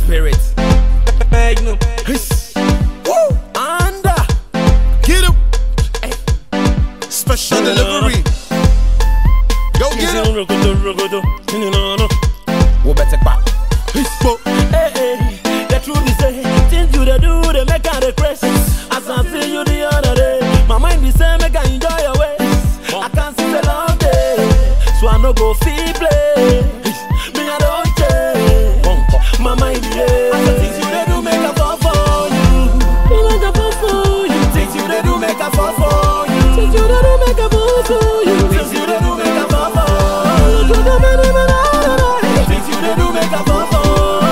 spirit. Magnum. Woo! Anda. Get him. Special delivery. Go get him. Wo better back. Hey, hey, the truth is say, things you they do, they make her depressed. As I see you the other day, my mind is saying make I enjoy your ways. I can't sit a long day, so I no go feel play. Me I don't change, my mind yeah. I said things you they do make a fall for you. Me like a fall for you. Things you they do make a fall for you. Things you they do make a fall for you. Things you they do make a fall for you. Things you they do make a fall for you.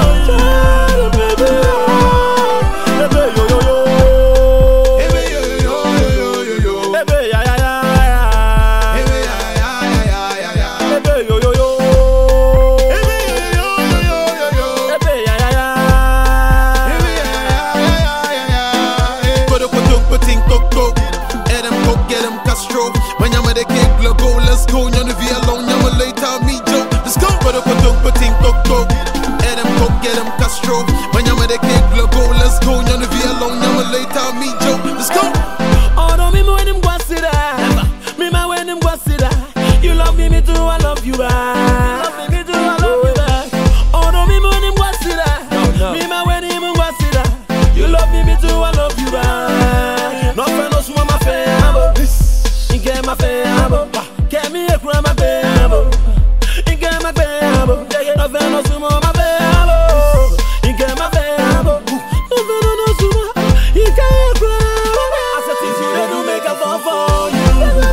Let's go, you're the alone, you're later, me Joe. Let's go, but up a dog, but think, go. Adam, go get him, Castro. When you're the cake, go, let's go, you're the alone, you're later, me Joe. Let's go. Oh, no, me when him go sit down. Me when him go sit down. You love me too, I love you back. Love me too, I love you back. Oh, no, me when him go sit down. Me when him go sit down. You love me too, I love you back. No friend, no swim, my family. You get my family. Get me a crumb, my baby. You get my baby. No friend, no swim, my baby. You get my baby. No friend, no swim. You get a crumb. I said things you they do make a fall for you.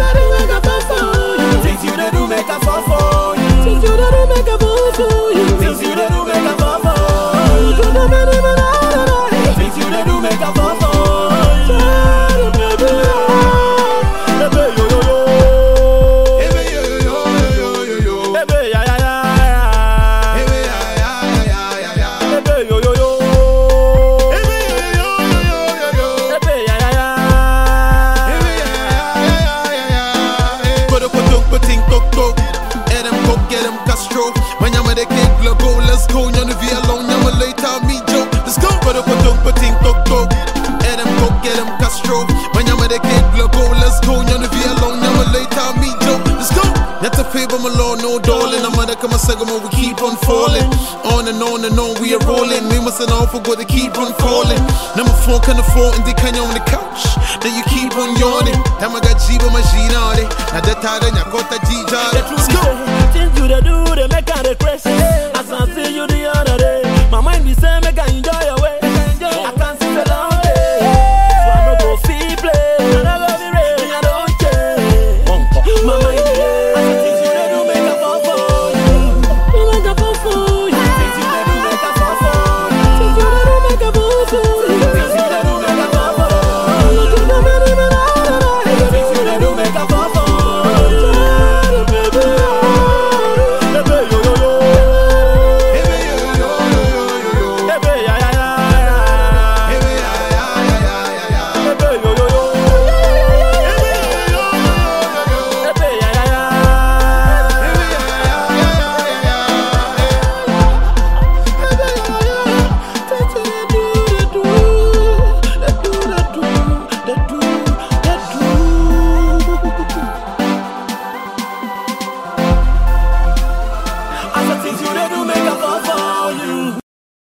Things you they do make a fall for you. Things you they do make a fall for you. Things you they do make a fall for you. Things you they do make a fall for you. Let's go, you're the alone, you're later, me Joe. Let's go, but up a dog, but think, go. Adam, go get him, Castro. When you're the kid, go, let's go, you're the alone, you're later, me Joe. Let's go. Not to favor my law, no darling. I'm gonna come a second, we keep on falling. On and on and on, we are rolling. We must not forget to keep on falling. Number 4 can afford and they can on the couch. Then you keep on yawning. Time I got Jiba machine on it. Now that time I got the G-Jar. Let's go. Things you they do, they make her depressed. As I see you the other